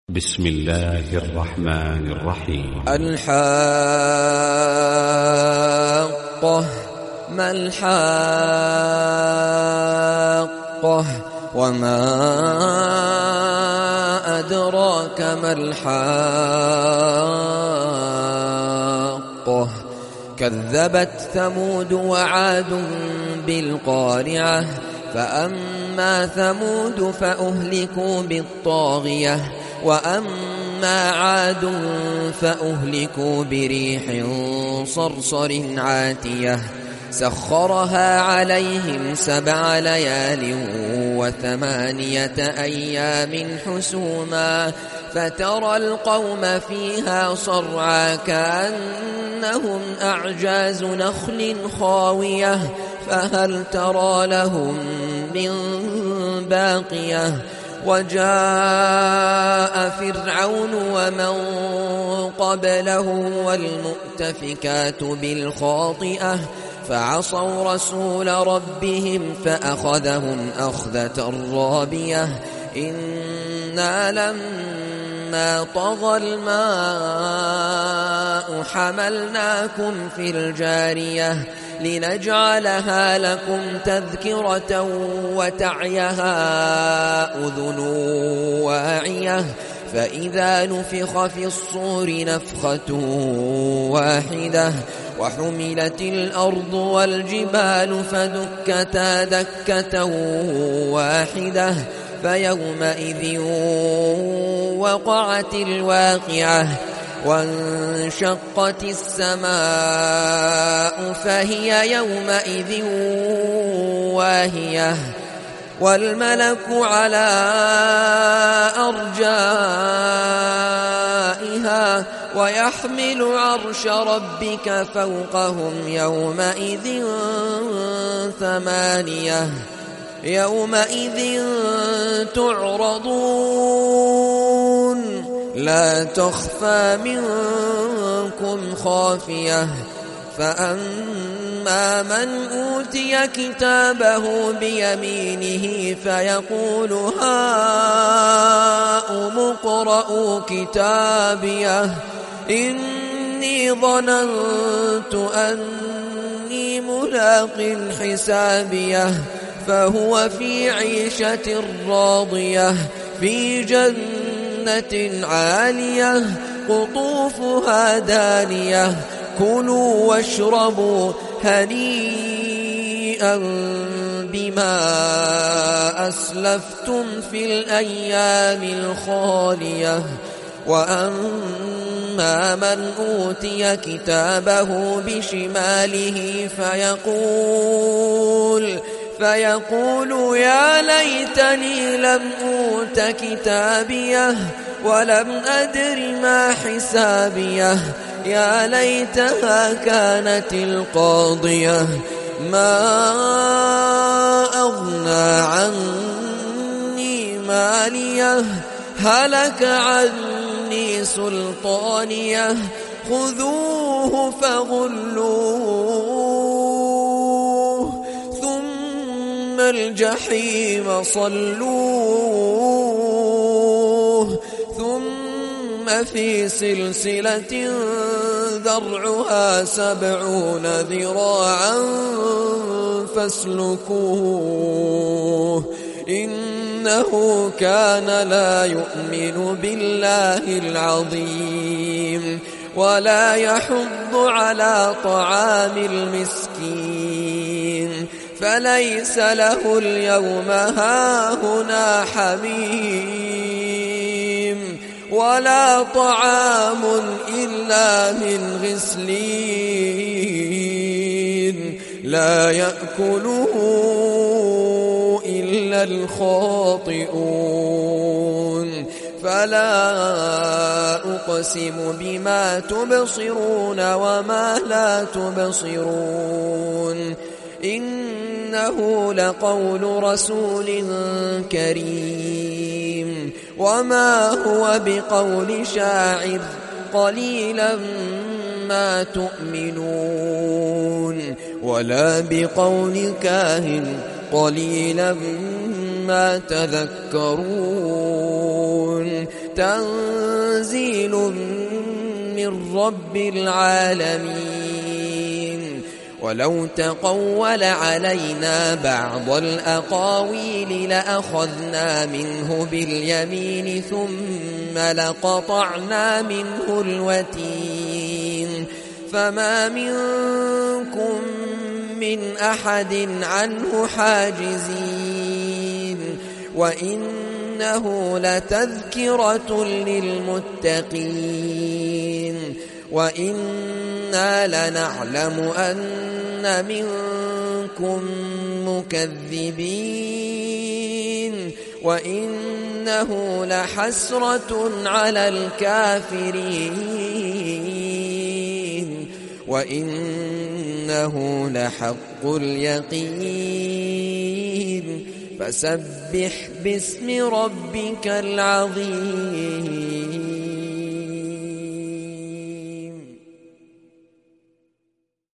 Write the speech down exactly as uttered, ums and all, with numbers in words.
بسم الله الرحمن الرحيم. الحاقة ما الحاقة وما أدراك ما الحاقة كذبت ثمود وعاد بالقارعة فأما ثمود فأهلكوا بالطاغية وأما عاد فأهلكوا بريح صرصر عاتية سخرها عليهم سبع ليال وثمانية أيام حسوما فترى القوم فيها صرعى كأنهم أعجاز نخل خاوية فهل ترى لهم من باقية وجاء فرعون ومن قبله والمؤتفكات بالخاطئة فعصوا رسول ربهم فأخذهم أخذة رابية إنا لما طغى الماء حملناكم في الجارية لنجعلها لكم تذكرة وتعيها أذن واعية فإذا نفخ في الصور نفخة واحدة وحملت الأرض والجبال فدكتا دكة واحدة فيومئذ وقعت الواقعة وانشقت السماء فهي يومئذ واهية والملك على أرجائها ويحمل عرش ربك فوقهم يومئذ ثمانية يومئذ تعرضون لا تخفى منكم خافية فأما من أوتي كتابه بيمينه فيقول هاؤم اقرءوا كتابيه إني ظننت أني ملاق حسابيه فهو في عيشة راضية في جنة عالية قطوفها دانية كلوا واشربوا هنيئا بما أسلفتم في الأيام الخالية وأما من أوتي كتابه بشماله فيقول فيقول يا ليتني لم أوت كتابيه ولم أدر ما حسابيه يا ليتها كانت القاضية ما أغنى عني ماليه هلك عني سلطانيه خذوه فغلوه ثم الجحيم صلوه ثم في سلسلة ذرعها سبعون ذراعا فاسلكوه إنه كان لا يؤمن بالله العظيم ولا يحض على طعام المسكين فليس له اليوم هاهنا حميم ولا طعام إلا من غسلين لا يأكله إلا الخاطئون فلا أقسم بما تبصرون وما لا تبصرون إنه لقول رسول كريم وما هو بقول شاعر قليلا ما تؤمنون ولا بقول كاهن قليلا ما تذكرون تنزيل من رب العالمين. ولو تقول علينا بعض الأقاويل لأخذنا منه باليمين ثم لقطعنا منه الوتين فما منكم من أحد عنه حاجزين. وإنه لتذكرة للمتقين وإنا لنعلم أن منكم مكذبين وإنه لحسرة على الكافرين وإنه لحق اليقين. فسبح باسم ربك العظيم.